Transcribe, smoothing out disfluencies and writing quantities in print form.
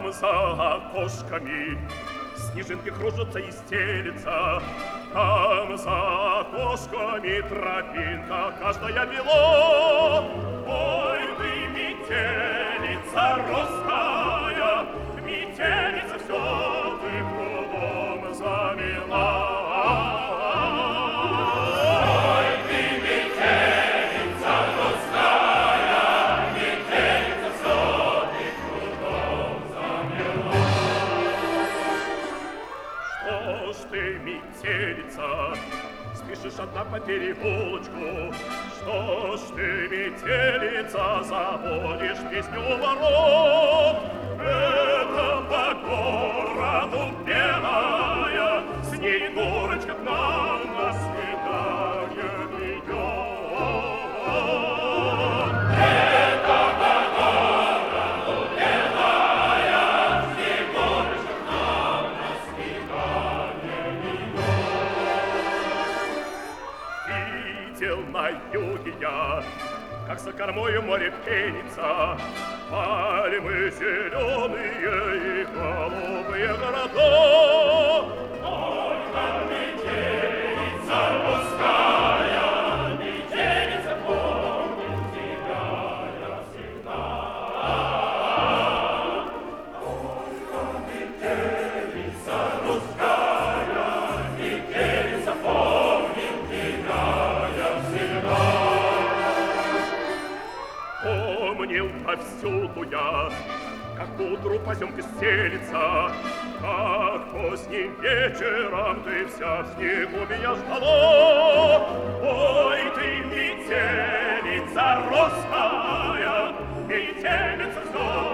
Там за окошками снежинки кружатся и стелятся. Там за окошками тропинка каждая бела. Ой, ты метелица русская, метелица, все ты кругом замела. Ой, ты метелица русская, метелица, все ты кругом замела. Что ж ты, метелица, спешишь одна по переулочку? Что ж ты, метелица, заводишь песню ворот? Это по городу белая Снегурочка к нам на свидание идет. Это по городу белая Снегурочка к нам на свидание идет. Видел на юге я, как за кормою море пенится, пальмы зеленые и голубые города. Только метелица русская, метелица, помнит тебя я всегда. Только метелица русская, метелица, помнит тебя я всегда. Помнил повсюду я, как утру поземка стелится, как поздним вечером ты вся в снегу меня ждала. Ой, ты метелица русская, метелица, все